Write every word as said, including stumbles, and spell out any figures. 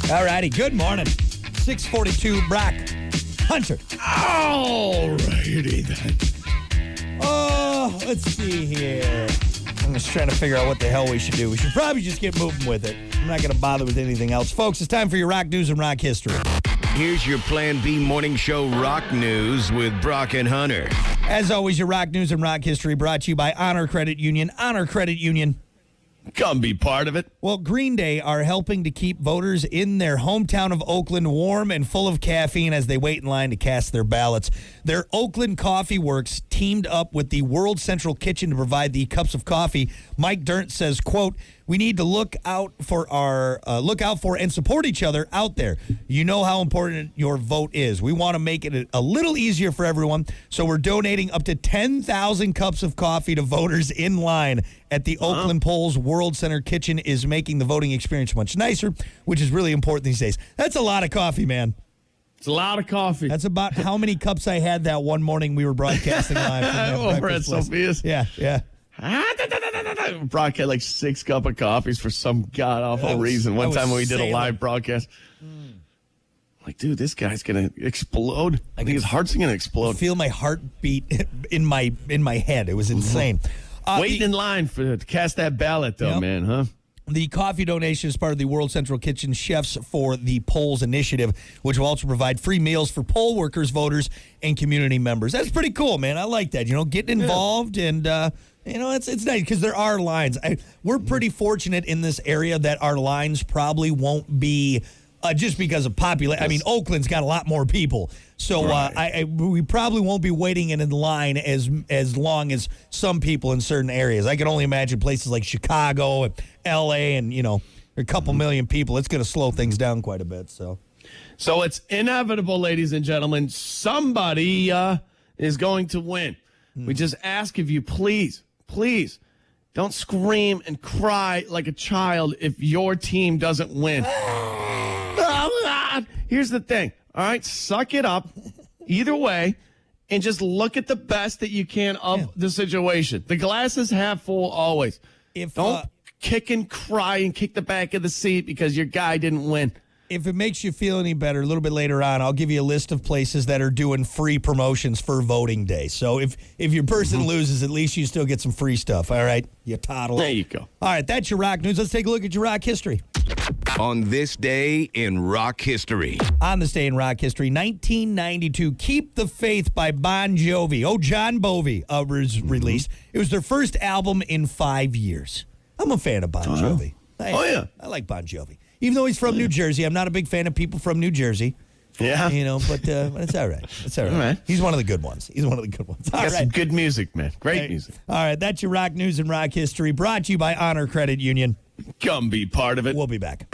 All righty, good morning. six forty-two, Brock Hunter. All righty then. Oh, let's see here. I'm just trying to figure out what the hell we should do. We should probably just get moving with it. I'm not going to bother with anything else. Folks, it's time for your rock news and rock history. Here's your Plan B morning show rock news with Brock and Hunter. As always, your rock news and rock history brought to you by Honor Credit Union. Honor Credit Union. Come be part of it. Well, Green Day are helping to keep voters in their hometown of Oakland warm and full of caffeine as they wait in line to cast their ballots. Their Oakland Coffee Works teamed up with the World Central Kitchen to provide the cups of coffee. Mike Dirnt says, quote, "We need to look out for our uh, look out for and support each other out there. You know how important your vote is. We want to make it a little easier for everyone, so we're donating up to ten thousand cups of coffee to voters in line at the uh-huh. Oakland Polls. World Center Kitchen is making the voting experience much nicer, which is really important these days." That's a lot of coffee, man. It's a lot of coffee. That's about how many cups I had that one morning we were broadcasting live from that over at breakfast place. Sophia's. Yeah, yeah. Brock had like six cup of coffees for some god awful was- reason. One I was time when we did a sailing. live broadcast, mm. like, dude, this guy's gonna explode. I think his heart's gonna I explode. feel my heartbeat in my in my head. It was insane. Uh, Waiting the, in line for to cast that ballot, though, Yep. man, huh? the coffee donation is part of the World Central Kitchen Chefs for the Polls initiative, which will also provide free meals for poll workers, voters, and community members. That's pretty cool, man. I like that. You know, getting involved yeah. and. Uh, You know, it's it's nice because there are lines. I, we're pretty fortunate in this area that our lines probably won't be uh, just because of population. I mean, Oakland's got a lot more people, so Right. uh, I, I we probably won't be waiting in line as as long as some people in certain areas. I can only imagine places like Chicago and L A and you know a couple million people. It's going to slow things down quite a bit. So, So it's inevitable, ladies and gentlemen. Somebody uh, is going to win. Hmm. We just ask of you, please. Please, don't scream and cry like a child if your team doesn't win. Here's the thing, all right? Suck it up either way and just look at the best that you can of yeah. the situation. The glass is half full always. If Don't uh, kick and cry and kick the back of the seat because your guy didn't win. If it makes you feel any better, a little bit later on, I'll give you a list of places that are doing free promotions for voting day. So if, if your person mm-hmm. loses, at least you still get some free stuff. All right? You toddle. There you go. All right, that's your rock news. Let's take a look at your rock history. On this day in rock history. On this day in rock history, nineteen ninety-two, Keep the Faith by Bon Jovi. Oh, John Bovey uh, was mm-hmm. released. It was their first album in five years. I'm a fan of Bon uh-huh. Jovi. I, oh, yeah. I like Bon Jovi. Even though he's from New Jersey, I'm not a big fan of people from New Jersey. Yeah. You know, but uh, it's all right. It's all right. all right. He's one of the good ones. He's one of the good ones. All Got right. some good music, man. Great right. music. All right. That's your rock news and rock history brought to you by Honor Credit Union. Come be part of it. We'll be back.